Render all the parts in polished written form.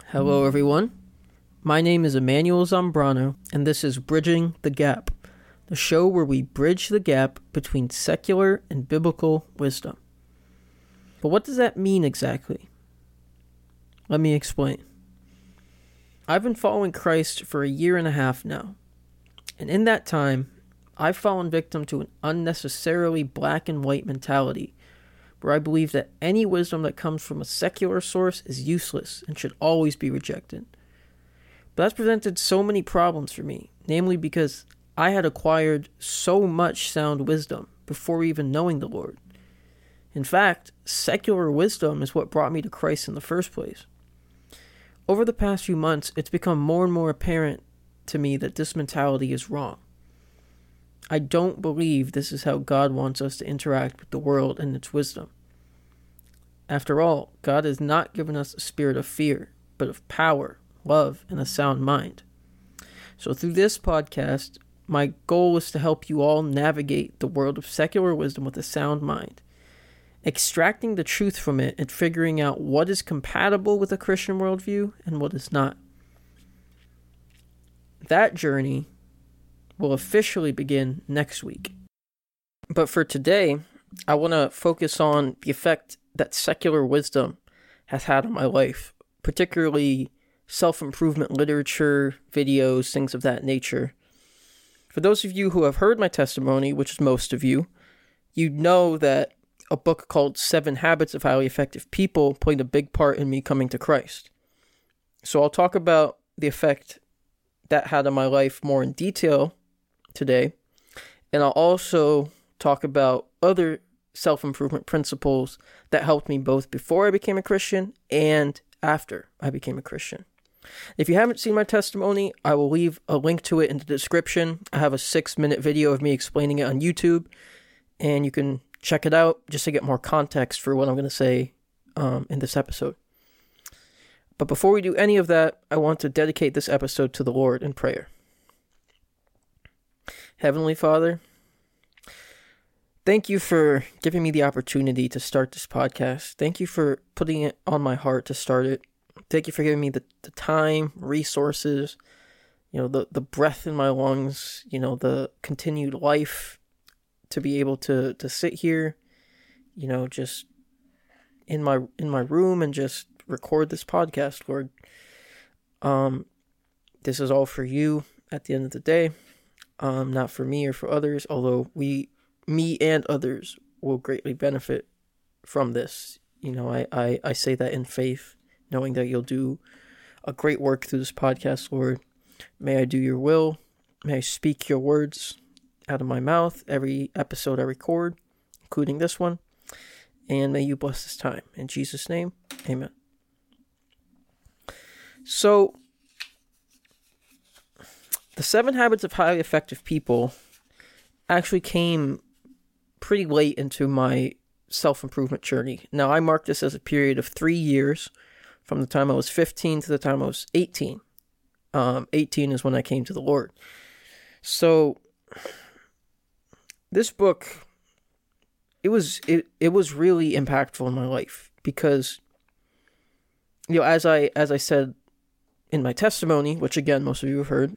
Hello, everyone. My name is Emmanuel Zambrano, and this is Bridging the Gap, the show where we bridge the gap between secular and biblical wisdom. But what does that mean exactly? Let me explain. I've been following Christ for 1.5 years now, and in that time, I've fallen victim to an unnecessarily black and white mentality where I believe that any wisdom that comes from a secular source is useless and should always be rejected. But that's presented so many problems for me, namely because I had acquired so much sound wisdom before even knowing the Lord. In fact, secular wisdom is what brought me to Christ in the first place. Over the past few months, it's become more and more apparent to me that this mentality is wrong. I don't believe this is how God wants us to interact with the world and its wisdom. After all, God has not given us a spirit of fear, but of power, love, and a sound mind. So through this podcast, my goal is to help you all navigate the world of secular wisdom with a sound mind, extracting the truth from it and figuring out what is compatible with a Christian worldview and what is not. That journey will officially begin next week. But for today, I want to focus on the effect that secular wisdom has had on my life, particularly self-improvement literature, videos, things of that nature. For those of you who have heard my testimony, which is most of you, you know that a book called 7 Habits of Highly Effective People played a big part in me coming to Christ. So I'll talk about the effect that had on my life more in detail today, and I'll also talk about other self-improvement principles that helped me both before I became a Christian and after I became a Christian. If you haven't seen my testimony, I will leave a link to it in the description. I have a 6-minute video of me explaining it on YouTube, and you can check it out just to get more context for what I'm going to say in this episode. But before we do any of that, I want to dedicate this episode to the Lord in prayer. Heavenly Father, thank you for giving me the opportunity to start this podcast. Thank you for putting it on my heart to start it. Thank you for giving me the time, resources, the breath in my lungs, the continued life to be able to sit here, just in my room and just record this podcast, Lord. This is all for you at the end of the day. Not for me or for others, although me and others will greatly benefit from this. I say that in faith, knowing that you'll do a great work through this podcast, Lord. May I do your will. May I speak your words out of my mouth every episode I record, including this one. And may you bless this time. In Jesus' name, amen. So, the 7 Habits of Highly Effective People actually came pretty late into my self-improvement journey. Now, I mark this as a period of 3 years, from the time I was 15 to the time I was 18. 18 is when I came to the Lord. So, this book, it was really impactful in my life because, as I said in my testimony, which again, most of you have heard,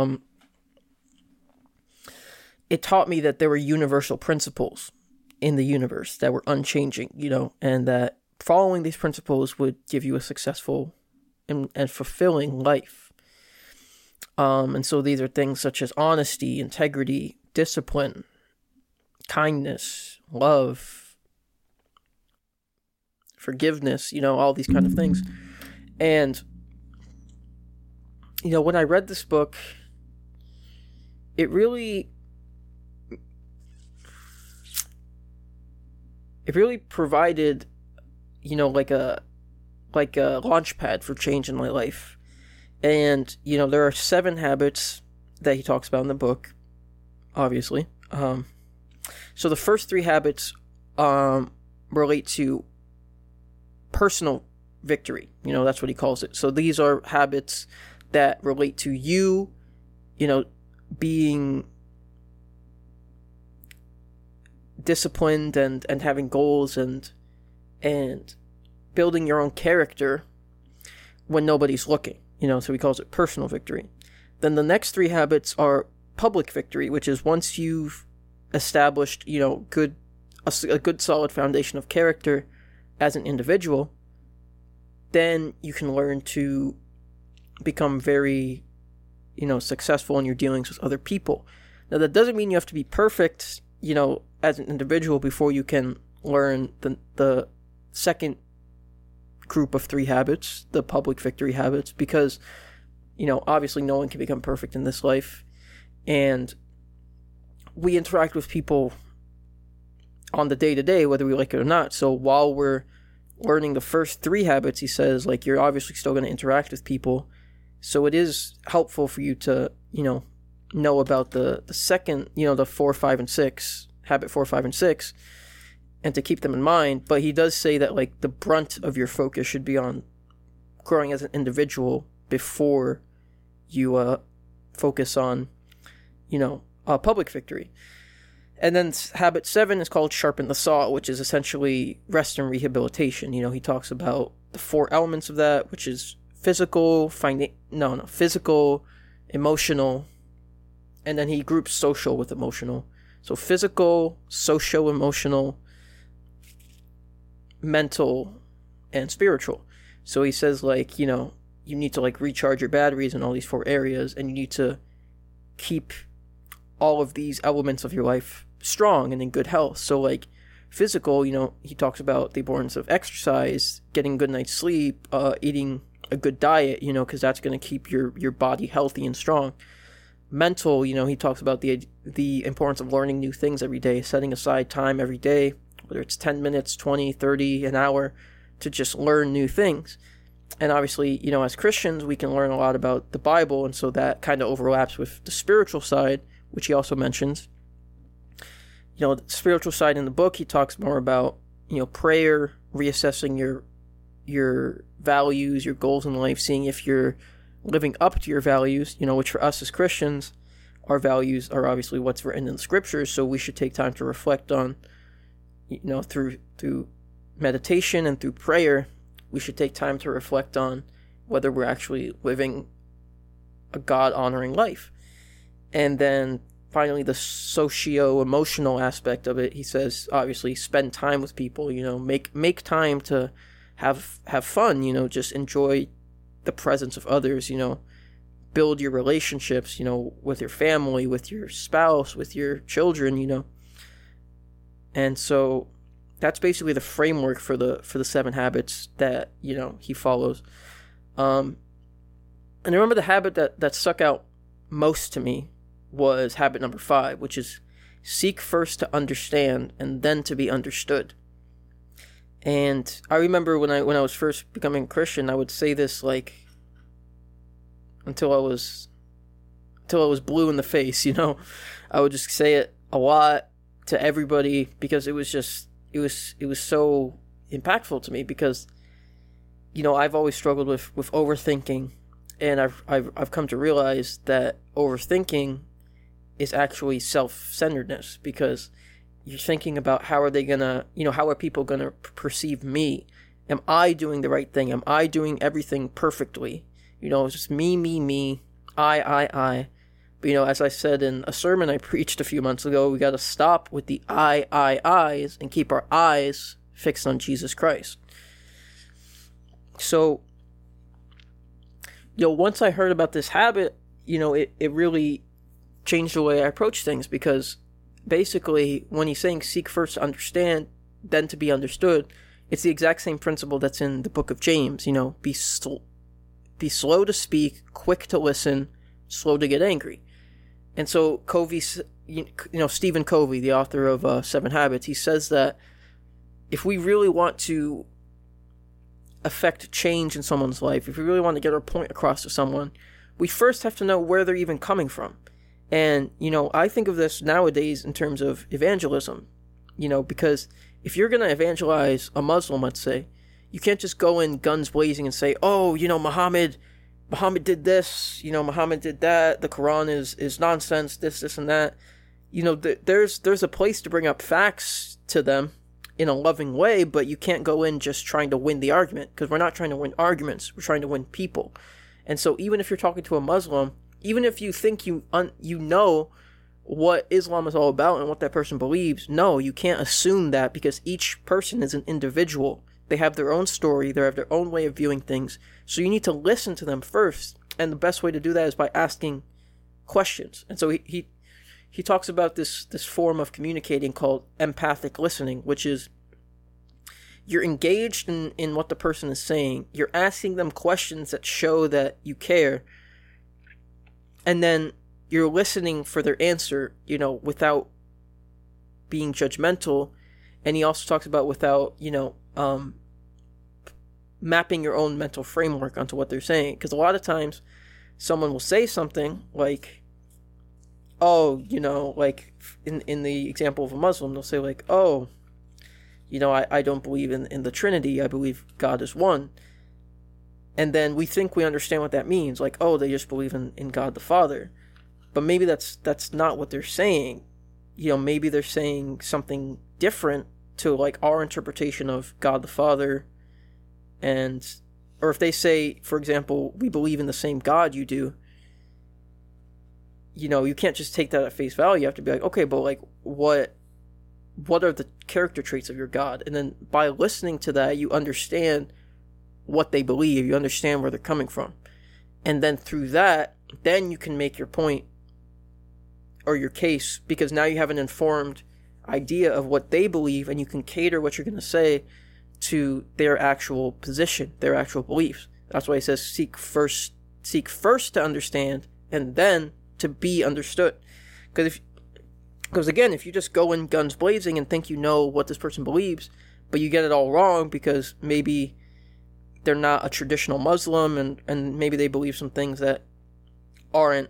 it taught me that there were universal principles in the universe that were unchanging, and that following these principles would give you a successful and fulfilling life. And so these are things such as honesty, integrity, discipline, kindness, love, forgiveness, all these kind of things. And when I read this book, it really provided, like a launch pad for change in my life. And, there are 7 habits that he talks about in the book, obviously. So the first 3 habits relate to personal victory. That's what he calls it. So these are habits that relate to you, being disciplined and having goals and building your own character when nobody's looking, so he calls it personal victory. Then the next 3 habits are public victory, which is once you've established, a good solid foundation of character as an individual, then you can learn to become very, successful in your dealings with other people. Now, that doesn't mean you have to be perfect, as an individual before you can learn the second group of 3 habits, the public victory habits, because, obviously no one can become perfect in this life. And we interact with people on the day-to-day, whether we like it or not. So while we're learning the first 3 habits, he says, you're obviously still going to interact with people. So it is helpful for you to, know about the second, the 4, 5, and 6, habit 4, 5, and 6, and to keep them in mind. But he does say that, the brunt of your focus should be on growing as an individual before you focus on, public victory. And then habit 7 is called sharpen the saw, which is essentially rest and rehabilitation. He talks about the 4 elements of that, which is physical, emotional, and then he groups social with emotional. So physical, social, emotional, mental, and spiritual. So he says, you need to recharge your batteries in all these 4 areas, and you need to keep all of these elements of your life strong and in good health. So physical, he talks about the importance of exercise, getting a good night's sleep, eating a good diet, because that's going to keep your body healthy and strong. Mental, he talks about the importance of learning new things every day, setting aside time every day, whether it's 10 minutes, 20, 30, an hour, to just learn new things. And obviously, as Christians, we can learn a lot about the Bible, and so that kind of overlaps with the spiritual side, which he also mentions. The spiritual side in the book, he talks more about, prayer, reassessing your values, your goals in life, seeing if you're living up to your values, which for us as Christians, our values are obviously what's written in the scriptures, so we should take time to reflect on, through meditation and through prayer, we should take time to reflect on whether we're actually living a God-honoring life. And then finally, the socio-emotional aspect of it, he says, obviously, spend time with people, make time to have fun, just enjoy the presence of others, build your relationships, with your family, with your spouse, with your children, And so that's basically the framework for the 7 habits that, he follows. And I remember the habit that stuck out most to me was habit number 5, which is seek first to understand and then to be understood. And I remember when I was first becoming a Christian, I would say this until I was blue in the face, I would just say it a lot to everybody because it was so impactful to me because I've always struggled with overthinking, and I've come to realize that overthinking is actually self-centeredness, because you're thinking about how are people gonna perceive me? Am I doing the right thing? Am I doing everything perfectly? It's just me, I. But as I said in a sermon I preached a few months ago, we gotta stop with the I's and keep our eyes fixed on Jesus Christ. So, once I heard about this habit, it really changed the way I approach things, because basically when he's saying seek first to understand, then to be understood, it's the exact same principle that's in the book of James. Be slow to speak, quick to listen, slow to get angry. And so Stephen Covey, the author of 7 Habits, he says that if we really want to affect change in someone's life, if we really want to get our point across to someone, we first have to know where they're even coming from. And, I think of this nowadays in terms of evangelism, because if you're going to evangelize a Muslim, let's say, you can't just go in guns blazing and say, oh, Muhammad did this, Muhammad did that, the Quran is nonsense, this and that. There's a place to bring up facts to them, in a loving way, but you can't go in just trying to win the argument, because we're not trying to win arguments, we're trying to win people. And so even if you're talking to a Muslim, even if you think you know what Islam is all about and what that person believes, no, you can't assume that, because each person is an individual. They have their own story, they have their own way of viewing things. So you need to listen to them first, and the best way to do that is by asking questions. And so he talks about this form of communicating called empathic listening, which is you're engaged in what the person is saying. You're asking them questions that show that you care. And then you're listening for their answer, without being judgmental. And he also talks about without, mapping your own mental framework onto what they're saying. Because a lot of times someone will say something like, like in the example of a Muslim, they'll say like, I don't believe in the Trinity. I believe God is one. And then we think we understand what that means. Like, they just believe in God the Father. But maybe that's not what they're saying. Maybe they're saying something different to like our interpretation of God the Father. Or if they say, for example, we believe in the same God you do, you can't just take that at face value. You have to be like, okay, but like, what are the character traits of your God? And then by listening to that, you understand what they believe. You understand where they're coming from. And then through that, then you can make your point or your case, because now you have an informed idea of what they believe, and you can cater what you're going to say to their actual position, their actual beliefs. That's why he says seek first to understand, and then to be understood. Because again, if you just go in guns blazing and think you know what this person believes, but you get it all wrong because maybe they're not a traditional Muslim, and maybe they believe some things that aren't,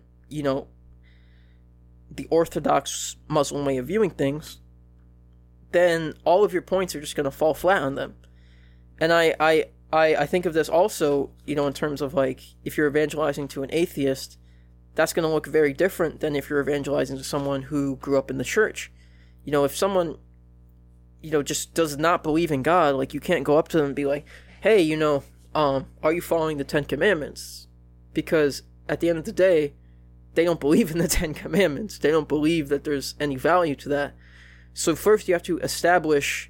the orthodox Muslim way of viewing things, then all of your points are just going to fall flat on them. And I think of this also, in terms of like, if you're evangelizing to an atheist, that's going to look very different than if you're evangelizing to someone who grew up in the church. If someone, just does not believe in God, like, you can't go up to them and be like, hey, are you following the 10 Commandments? Because at the end of the day, they don't believe in the 10 Commandments. They don't believe that there's any value to that. So first you have to establish,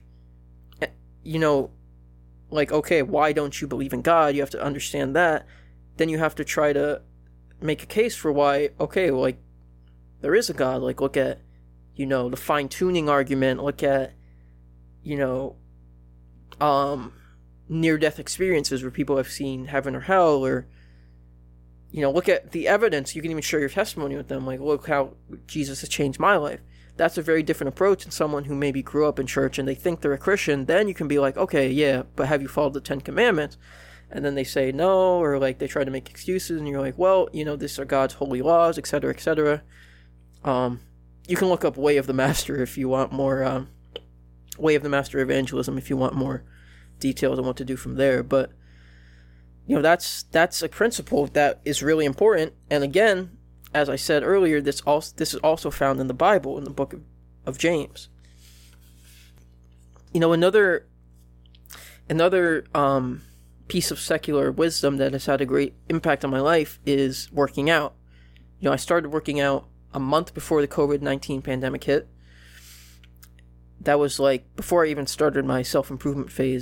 like, okay, why don't you believe in God? You have to understand that. Then you have to try to make a case for why, okay, well, like, there is a God. Like, look at, the fine-tuning argument. Look at, near-death experiences where people have seen heaven or hell, or, look at the evidence. You can even share your testimony with them. Like, look how Jesus has changed my life. That's a very different approach than someone who maybe grew up in church and they think they're a Christian. Then you can be like, okay, yeah, but have you followed the 10 Commandments? And then they say no, or like they try to make excuses, and you're like, well, these are God's holy laws, etc., etc. You can look up Way of the Master if you want more, Way of the Master Evangelism if you want more details on what to do from there. But, that's a principle that is really important. And again, as I said earlier, this is also found in the Bible, in the book of James. Another piece of secular wisdom that has had a great impact on my life is working out. I started working out a month before the COVID-19 pandemic hit. That was like before I even started my self-improvement phase.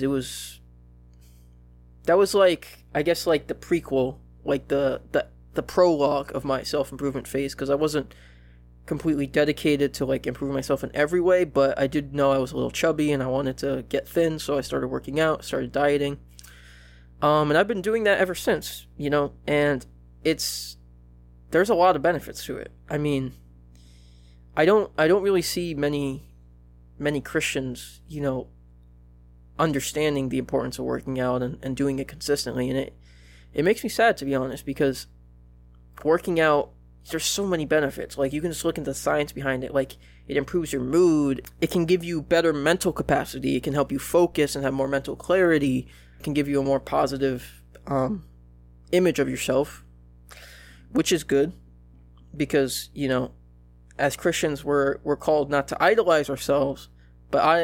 That was like, I guess, like the prequel, like the prologue of my self-improvement phase, because I wasn't completely dedicated to like improving myself in every way, but I did know I was a little chubby and I wanted to get thin, so I started working out, started dieting. And I've been doing that ever since, and there's a lot of benefits to it. I mean, I don't really see many Christians, understanding the importance of working out and doing it consistently. And it makes me sad, to be honest, because working out, there's so many benefits. Like, you can just look into the science behind it. Like, it improves your mood. It can give you better mental capacity. It can help you focus and have more mental clarity. It can give you a more positive image of yourself, which is good, because, as Christians, we're called not to idolize ourselves, but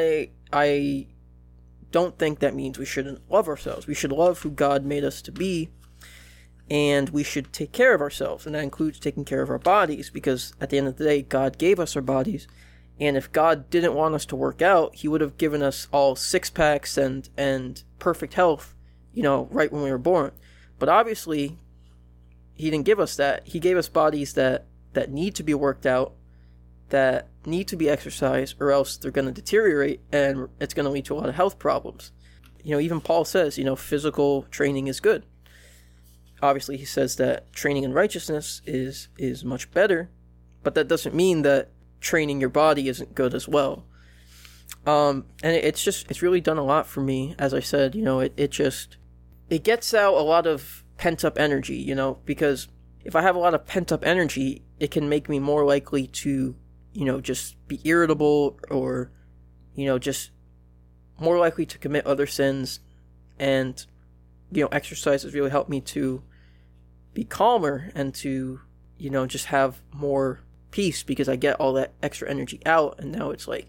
I don't think that means we shouldn't love ourselves. We should love who God made us to be, and we should take care of ourselves, and that includes taking care of our bodies, because at the end of the day, God gave us our bodies, and if God didn't want us to work out, he would have given us all six-packs and perfect health, right when we were born. But obviously, he didn't give us that. He gave us bodies that need to be worked out, that need to be exercised, or else they're going to deteriorate, and it's going to lead to a lot of health problems. Even Paul says, physical training is good. Obviously, he says that training in righteousness is much better, but that doesn't mean that training your body isn't good as well. And it's really done a lot for me. As I said, it gets out a lot of pent-up energy, because if I have a lot of pent-up energy, it can make me more likely to, just be irritable, or, just more likely to commit other sins. And, exercise has really helped me to be calmer and to, just have more peace, because I get all that extra energy out, and now it's like,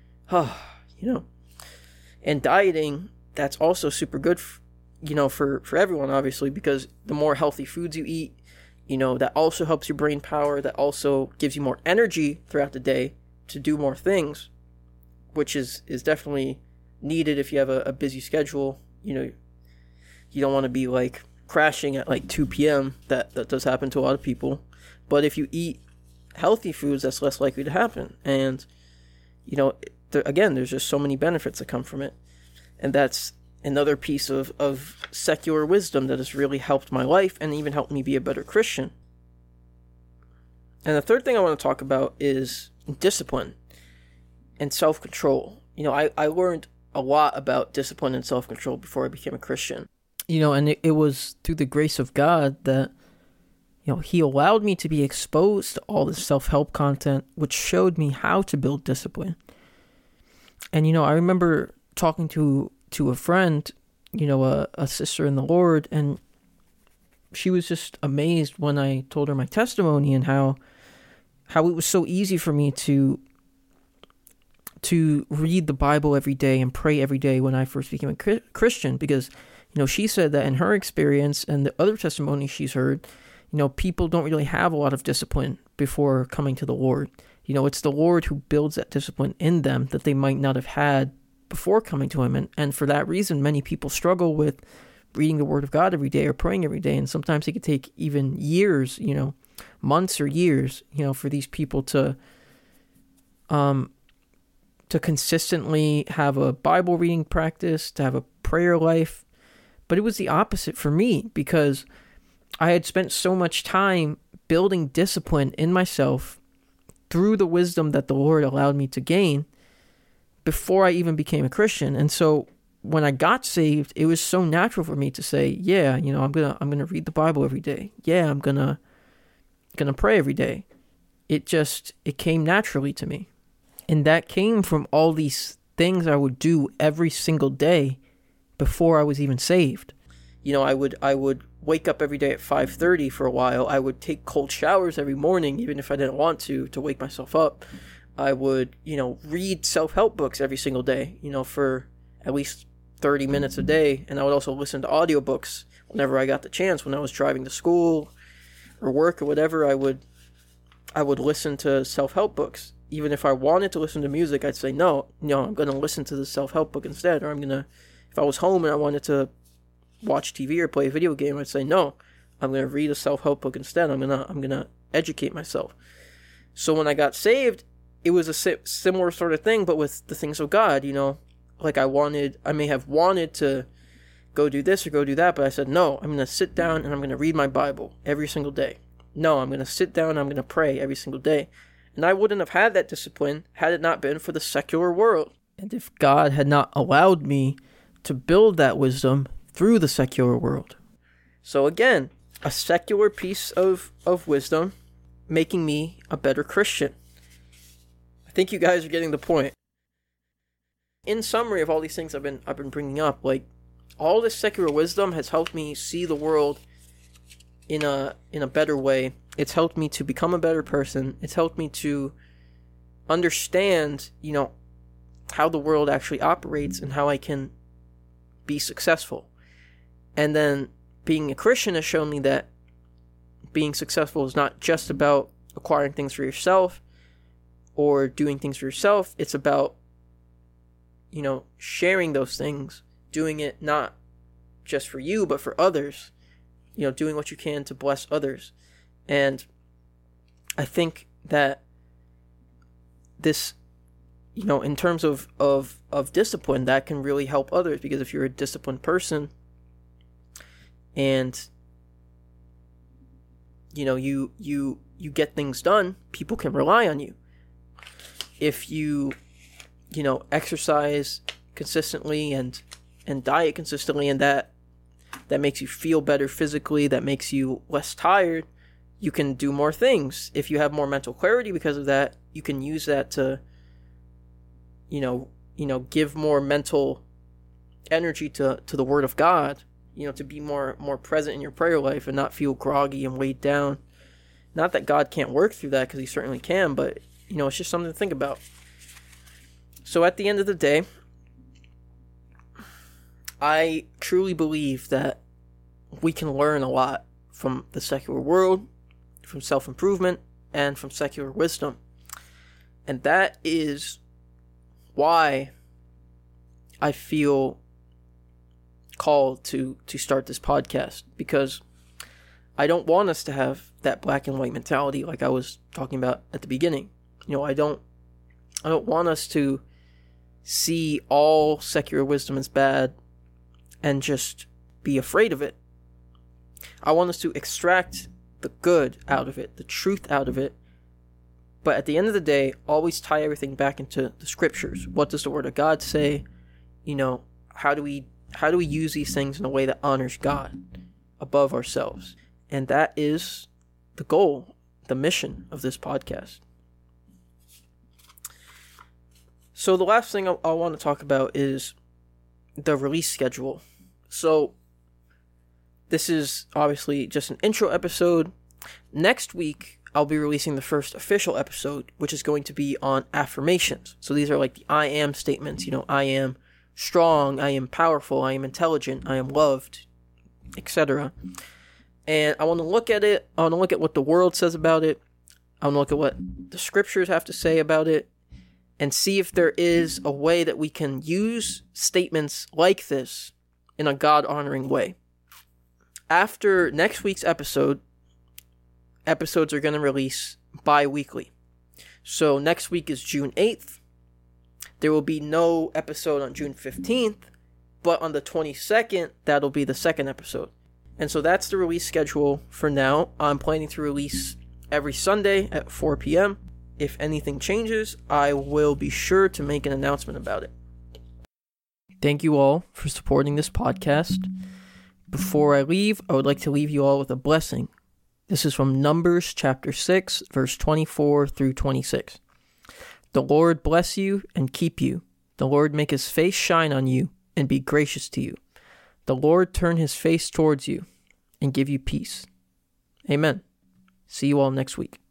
And dieting, that's also super good, for everyone, obviously, because the more healthy foods you eat, that also helps your brain power, that also gives you more energy throughout the day to do more things, which is definitely needed if you have a busy schedule. You don't want to be like crashing at like 2 p.m. That does happen to a lot of people. But if you eat healthy foods, that's less likely to happen. And, again, there's just so many benefits that come from it. And that's another piece of secular wisdom that has really helped my life and even helped me be a better Christian. And the third thing I want to talk about is discipline and self-control. I learned a lot about discipline and self-control before I became a Christian. And it was through the grace of God that, he allowed me to be exposed to all this self-help content, which showed me how to build discipline. And, I remember talking to a friend, a sister in the Lord, and she was just amazed when I told her my testimony and how it was so easy for me to read the Bible every day and pray every day when I first became a Christian, because, she said that in her experience and the other testimonies she's heard, people don't really have a lot of discipline before coming to the Lord. It's the Lord who builds that discipline in them that they might not have had before coming to him. And for that reason, many people struggle with reading the Word of God every day or praying every day. And sometimes it could take even years, months or years, for these people to consistently have a Bible reading practice, to have a prayer life. But it was the opposite for me, because I had spent so much time building discipline in myself through the wisdom that the Lord allowed me to gain before I even became a Christian. And so when I got saved, it was so natural for me to say, yeah, I'm gonna read the Bible every day. Yeah, I'm gonna pray every day. It came naturally to me. And that came from all these things I would do every single day before I was even saved. I would wake up every day at 5:30 for a while. I would take cold showers every morning, even if I didn't want to wake myself up. I would, read self-help books every single day, for at least 30 minutes a day. And I would also listen to audiobooks whenever I got the chance. When I was driving to school or work or whatever, I would listen to self-help books. Even if I wanted to listen to music, I'd say, no, I'm going to listen to the self-help book instead. Or if I was home and I wanted to watch TV or play a video game, I'd say, no, I'm going to read a self-help book instead. I'm going to educate myself. So when I got saved, it was a similar sort of thing, but with the things of God, like I may have wanted to go do this or go do that, but I said, no, I'm going to sit down and I'm going to read my Bible every single day. No, I'm going to sit down and I'm going to pray every single day. And I wouldn't have had that discipline had it not been for the secular world. And if God had not allowed me to build that wisdom through the secular world. So again, a secular piece of wisdom making me a better Christian. I think you guys are getting the point. In summary of all these things I've been bringing up, like, all this secular wisdom has helped me see the world in a better way. It's helped me to become a better person. It's helped me to understand, how the world actually operates and how I can be successful. And then being a Christian has shown me that being successful is not just about acquiring things for yourself or doing things for yourself. It's about, sharing those things, doing it not just for you, but for others, doing what you can to bless others. And I think that this, in terms of discipline, that can really help others, because if you're a disciplined person and you get things done, people can rely on you. If you exercise consistently and diet consistently, and that makes you feel better physically, that makes you less tired, you can do more things. If you have more mental clarity because of that, you can use that to give more mental energy to the Word of God, to be more present in your prayer life and not feel groggy and weighed down. Not that God can't work through that, because he certainly can, but it's just something to think about. So at the end of the day, I truly believe that we can learn a lot from the secular world, from self-improvement, and from secular wisdom. And that is why I feel called to start this podcast, because I don't want us to have that black and white mentality like I was talking about at the beginning. I don't want us to see all secular wisdom as bad and just be afraid of it. I want us to extract the good out of it, the truth out of it, but at the end of the day, always tie everything back into the scriptures. What does the Word of God say? How do we use these things in a way that honors God above ourselves? And that is the goal, the mission of this podcast. So the last thing I want to talk about is the release schedule. So this is obviously just an intro episode. Next week, I'll be releasing the first official episode, which is going to be on affirmations. So these are like the I am statements. I am strong, I am powerful, I am intelligent, I am loved, etc. And I want to look at it. I want to look at what the world says about it. I want to look at what the scriptures have to say about it, and see if there is a way that we can use statements like this in a God-honoring way. After next week's episodes are going to release bi-weekly. So next week is June 8th. There will be no episode on June 15th, but on the 22nd, that'll be the second episode. And so that's the release schedule for now. I'm planning to release every Sunday at 4 p.m. If anything changes, I will be sure to make an announcement about it. Thank you all for supporting this podcast. Before I leave, I would like to leave you all with a blessing. This is from Numbers chapter 6, verse 24 through 26. The Lord bless you and keep you. The Lord make his face shine on you and be gracious to you. The Lord turn his face towards you and give you peace. Amen. See you all next week.